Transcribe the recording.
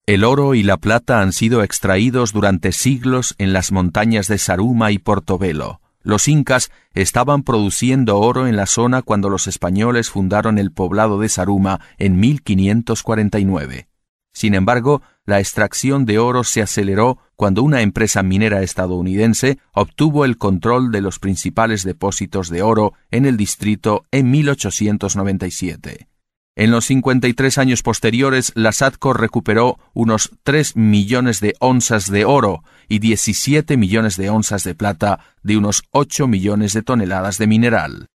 El oro y la plata han sido extraídos durante siglos en las montañas de Saruma y Portobelo. Los incas estaban produciendo oro en la zona cuando los españoles fundaron el poblado de Saruma en 1549. Sin embargo, la extracción de oro se aceleró cuando una empresa minera estadounidense obtuvo el control de los principales depósitos de oro en el distrito en 1897. En los 53 años posteriores, la SATCO recuperó unos 3 millones de onzas de oro y 17 millones de onzas de plata de unos 8 millones de toneladas de mineral.